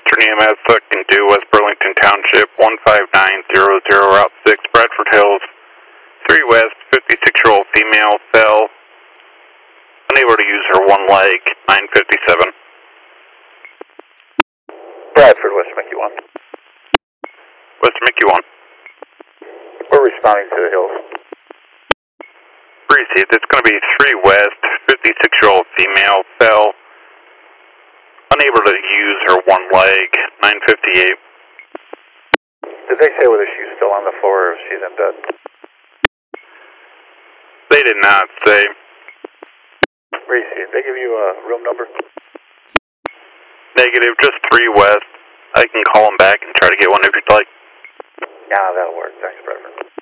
Western EMS selecting due West Burlington Township 15900 Route 6 Bradford Hills 3 West 56-year-old female fell unable to use her one leg 957. Bradford, West Mickey 1. West Mickey 1. We're responding to the hills. Received. It's going to be 3 West 56-year-old female fell unable to use her one leg 958. Did they say whether she's still on the floor or if she's in bed? They did not say. Did they give you a room number? Negative, just 3 West. I can call them back and try to get one if you'd like. Yeah, that'll work. Thanks, Bradford.